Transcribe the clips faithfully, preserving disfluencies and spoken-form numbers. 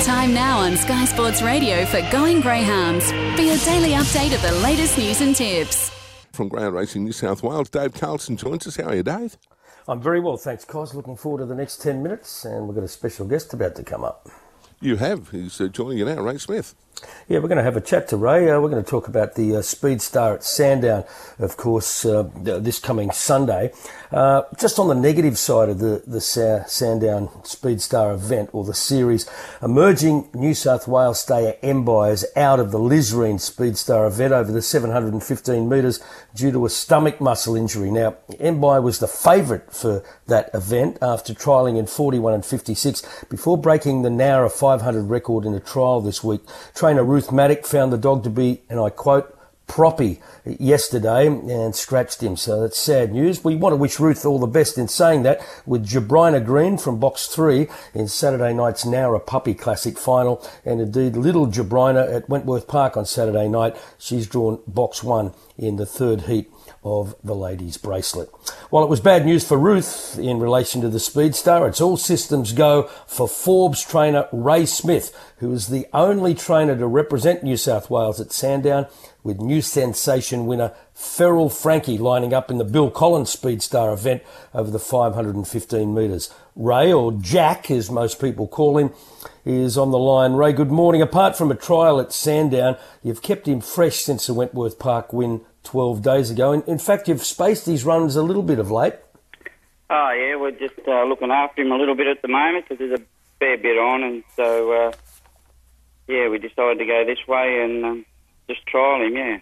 Time now on Sky Sports Radio for Going Greyhounds for your daily update of the latest news and tips. From Greyhound Racing New South Wales, Dave Carlson joins us. How are you, Dave? I'm very well, thanks, Cos. Looking forward to the next ten minutes, and we've got a special guest about to come up. You have. He's uh, joining you now, Ray Smith. Yeah, we're going to have a chat to Ray. Uh, we're going to talk about the uh, Speed Star at Sandown, of course, uh, this coming Sunday. Uh, just on the negative side of the, the Sa- Sandown Speed Star event, or the series, emerging New South Wales stayer Mbai is out of the Lisreen Speed Star event over the seven hundred fifteen metres due to a stomach muscle injury. Now, Mbai was the favourite for that event after trialling in forty-one and fifty-six before breaking the Nowra five hundred record in a trial this week. Trainer Ruth Maddock found the dog to be, and I quote, proppy yesterday and scratched him. So that's sad news. We want to wish Ruth all the best in saying that, with Jabrina Green from box three in Saturday night's Nowra Puppy Classic final, and indeed little Jabrina at Wentworth Park on Saturday night. She's drawn box one in the third heat of the ladies' bracelet. While it was bad news for Ruth in relation to the Speed Star, it's all systems go for Forbes trainer Ray Smith, who is the only trainer to represent New South Wales at Sandown, with new sensation winner Ferrell Frankie lining up in the Bill Collins Speed Star event over the five hundred fifteen metres. Ray, or Jack as most people call him, is on the line. Ray, good morning. Apart from a trial at Sandown, you've kept him fresh since the Wentworth Park win twelve days ago. In, in fact, you've spaced his runs a little bit of late. Oh, yeah, we're just uh, looking after him a little bit at the moment because there's a fair bit on, and so, uh, yeah, we decided to go this way and um, just trial him, yeah.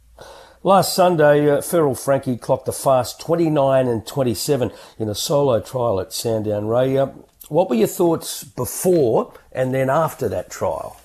Last Sunday, uh, Ferrell Frankie clocked a fast twenty-nine and twenty-seven in a solo trial at Sandown. Ray, uh, what were your thoughts before and then after that trial?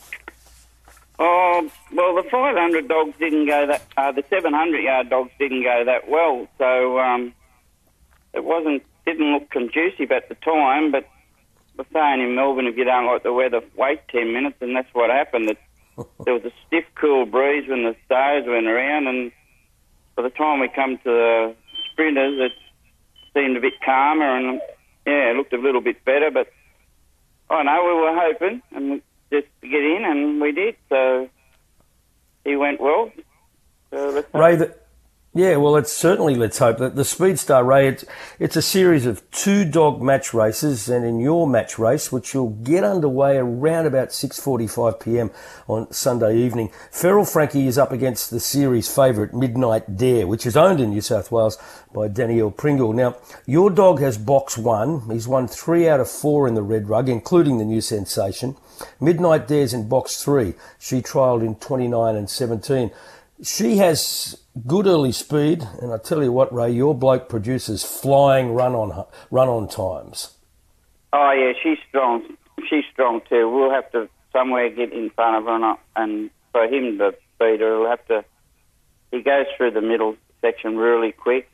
Oh, well, the five hundred dogs didn't go that, uh, the seven hundred yard dogs didn't go that well, so um, it wasn't, didn't look conducive at the time, but we're saying in Melbourne, if you don't like the weather, wait ten minutes, and that's what happened. It, there was a stiff, cool breeze when the stars went around, and by the time we come to the sprinters, it seemed a bit calmer, and yeah, it looked a little bit better, but I know we were hoping, and we, just to get in, and we did, so he went well. So let's Ray, the, yeah, well, it's certainly, let's hope that the Speed Star, Ray, it's, it's a series of two dog match races, and in your match race, which will get underway around about six forty-five p m on Sunday evening, Ferrell Frankie is up against the series favourite Midnight Dare, which is owned in New South Wales by Danielle Pringle. Now, your dog has box one. He's won three out of four in the Red Rug, including the new sensation. Midnight Dare's in box three. She trialled in twenty-nine and seventeen. She has good early speed, and I tell you what, Ray, your bloke produces flying run-on run-on times. Oh, yeah, she's strong. She's strong too. We'll have to somewhere get in front of her, and, and for him to beat her, he'll have to... He goes through the middle section really quick,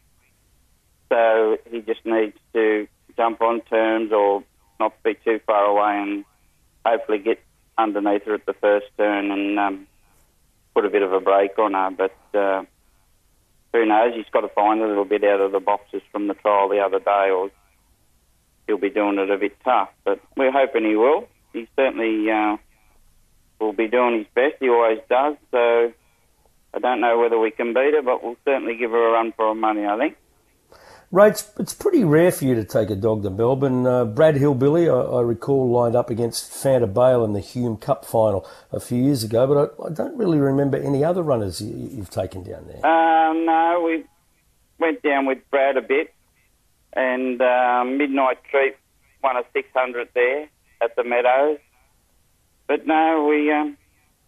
so he just needs to jump on terms or not be too far away and hopefully get underneath her at the first turn and um, put a bit of a break on her. But uh, who knows? He's got to find a little bit out of the boxes from the trial the other day, or he'll be doing it a bit tough. But we're hoping he will. He certainly uh, will be doing his best. He always does. So I don't know whether we can beat her, but we'll certainly give her a run for her money, I think. Ray, it's, it's pretty rare for you to take a dog to Melbourne. Uh, Brad Hillbilly, I, I recall, lined up against Fanta Bale in the Hume Cup final a few years ago, but I, I don't really remember any other runners you, you've taken down there. Um, no, we went down with Brad a bit, and uh, Midnight Treat won a six hundred there at the Meadows. But no, we um,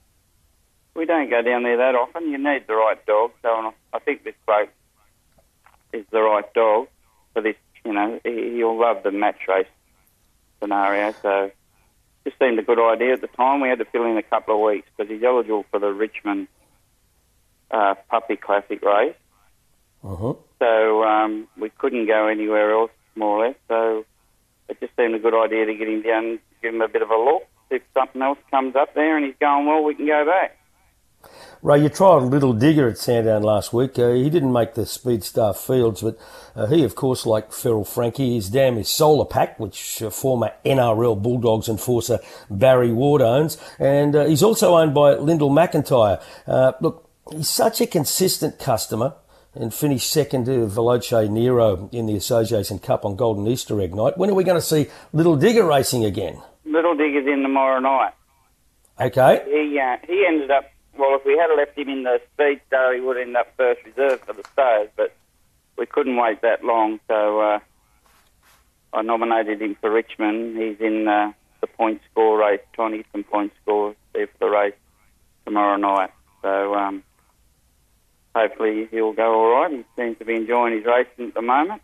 we don't go down there that often. You need the right dog, so I think this bloke is the right dog for this. You know, he'll love the match race scenario, so just seemed a good idea at the time. We had to fill in a couple of weeks because he's eligible for the Richmond uh, Puppy Classic race. Uh-huh. So um, we couldn't go anywhere else, more or less, so it just seemed a good idea to get him down, give him a bit of a look. If something else comes up there and he's going well, we can go back. Ray, you trialled Little Digger at Sandown last week. Uh, he didn't make the Speedstar Fields, but uh, he, of course, like Feral Frankie, his dam is Solar Pack, which uh, former N R L Bulldogs enforcer Barry Ward owns. And uh, he's also owned by Lyndall McIntyre. Uh, look, he's such a consistent customer and finished second to Veloce Nero in the Association Cup on Golden Easter Egg night. When are we going to see Little Digger racing again? Little Digger's in tomorrow night. Okay. He uh, he ended up, well, if we had left him in the Speedstar, he would end up first reserve for the Stars, but we couldn't wait that long, so uh, I nominated him for Richmond. He's in uh, the point score race, trying to get some point scores there for the race tomorrow night. So um, hopefully he'll go all right. He seems to be enjoying his racing at the moment.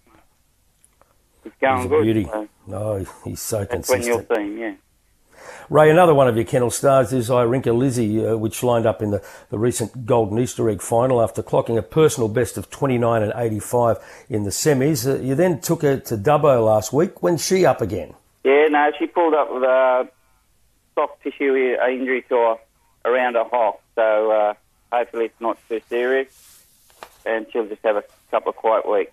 He's going He's a good. beauty. So Oh, he's so that's consistent. when you'll see him, yeah. Ray, another one of your kennel stars is Irinka Lizzie, uh, which lined up in the, the recent Golden Easter Egg final after clocking a personal best of twenty-nine and eighty-five in the semis. Uh, you then took her to Dubbo last week. When's she up again? Yeah, no, she pulled up with a soft tissue injury to her around her hock, so uh, hopefully it's not too serious, and she'll just have a couple of quiet weeks.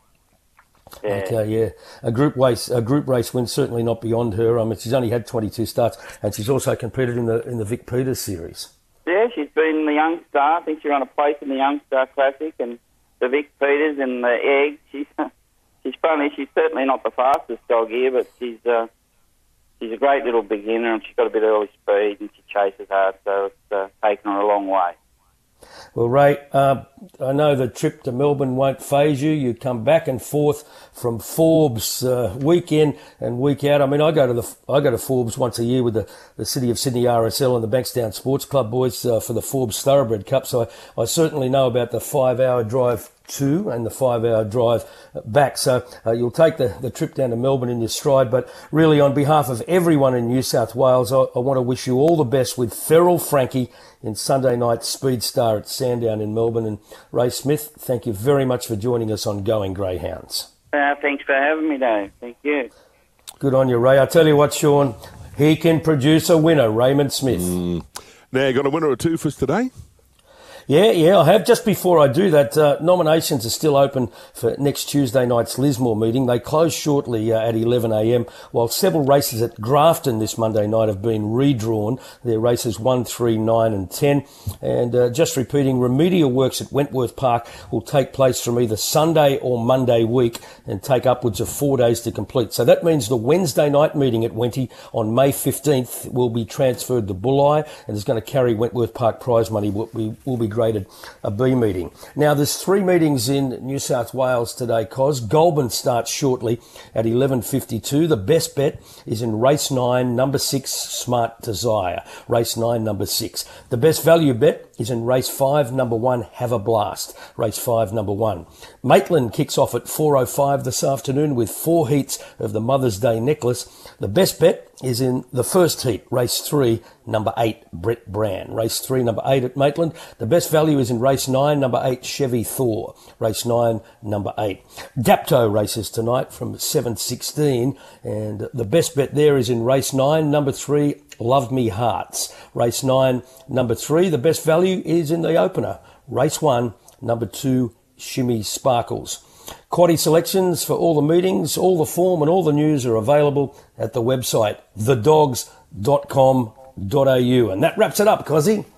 Yeah. Okay, yeah. A group race, a group race win certainly not beyond her. I mean, she's only had twenty-two starts, and she's also competed in the in the Vic Peters series. Yeah, she's been the Young Star. I think she's on a place in the Young Star Classic and the Vic Peters and the Egg. She's she's funny. She's certainly not the fastest dog here, but she's uh, she's a great little beginner, and she's got a bit of early speed, and she chases hard, so it's uh, taken her a long way. Well, Ray, uh, I know the trip to Melbourne won't faze you. You come back and forth from Forbes uh, week in and week out. I mean, I go to the I go to Forbes once a year with the, the City of Sydney R S L and the Bankstown Sports Club boys uh, for the Forbes Thoroughbred Cup. So I, I certainly know about the five-hour drive to and the five-hour drive back. So uh, you'll take the, the trip down to Melbourne in your stride. But really, on behalf of everyone in New South Wales, I, I want to wish you all the best with Feral Frankie in Sunday night Speedstar at Sandown in Melbourne. And Ray Smith, thank you very much for joining us on Going Greyhounds. Uh, thanks for having me, Dave. Thank you. Good on you, Ray. I tell you what, Sean, he can produce a winner, Raymond Smith. Mm. Now, you got a winner or two for us today? Yeah, yeah, I have. Just before I do that, uh, nominations are still open for next Tuesday night's Lismore meeting. They close shortly uh, at eleven a.m, while several races at Grafton this Monday night have been redrawn. They're races one, three, nine and ten. And uh, just repeating, remedial works at Wentworth Park will take place from either Sunday or Monday week and take upwards of four days to complete. So that means the Wednesday night meeting at Wenty on May fifteenth will be transferred to Bulli and is going to carry Wentworth Park prize money. We will be graded a B meeting. Now, there's three meetings in New South Wales today, Cos. Goulburn starts shortly at eleven fifty-two. The best bet is in race nine, number six, Smart Desire. Race nine, number six. The best value bet is in race five, number one, Have a Blast. Race five, number one. Maitland kicks off at four oh five this afternoon with four heats of the Mother's Day necklace. The best bet is in the first heat, race three, number eight, Brett Brand. Race three, number eight at Maitland. The best value is in race nine, number eight, Chevy Thor. Race nine, number eight. Dapto races tonight from seven sixteen, and the best bet there is in race nine, number three, Love Me Hearts. Race nine, number three. The best value is in the opener. Race one, number two, Shimmy Sparkles. Quaddy selections for all the meetings, all the form and all the news are available at the website the dogs dot com dot a u. And that wraps it up, Cozzy.